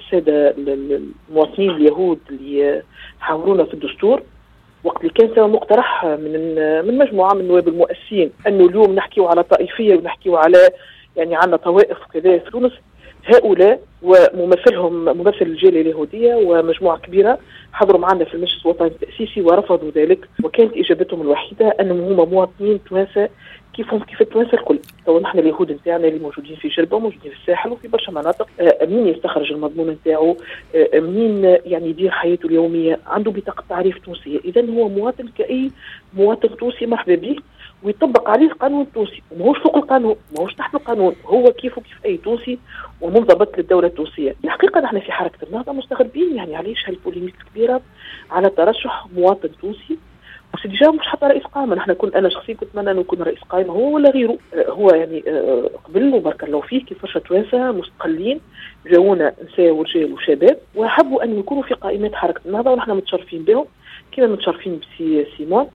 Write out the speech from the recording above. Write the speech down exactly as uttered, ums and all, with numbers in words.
الساده المواطنين اليهود اللي حاولونا في الدستور، وقت اللي كان سوى مقترح من من مجموعه من النواب المؤسسين انه اليوم نحكيو على طائفيه ونحكيو على يعني عندنا طوائف وكذا في تونس. هؤلاء وممثلهم ممثل الجاليه اليهوديه ومجموعه كبيره حضروا معنا في المجلس الوطني التاسيسي ورفضوا ذلك، وكانت اجابتهم الوحيده انهم هما مواطنين توانسه كيفهم كيف التوانسه الكل. تو نحن اليهود نتاعنا اللي موجودين في جلبه وموجودين في الساحل وفي برشا مناطق، منين يستخرج المضمون نتاعو، منين يعني يدير حياته اليوميه، عنده بطاقه تعريف تونسيه، اذا هو مواطن كاي مواطن تونسي مرحبا به ويطبق عليه القانون التونسي، وماهوش فوق القانون، ماهوش تحت القانون، هو كيفه كيف اي تونسي ومنضبط للدوله التونسيه. الحقيقه نحن في حركه النهضه مستغربين يعني علاش هالبوليميك الكبيره على ترشح مواطن تونسي وسيدي جا مش حتى رئيس قائمه. نحن كنت انا شخصيا كنت اتمنى انه يكون رئيس قائمه هو ولا غيره. هو يعني قبل وبارك الله فيه كيف برشا توانسه مستقلين جاونا نساء ورجال وشباب وحبوا ان يكونوا في قائمات حركه النهضه ونحن متشرفين بهم كما متشرفين بسي سيمون.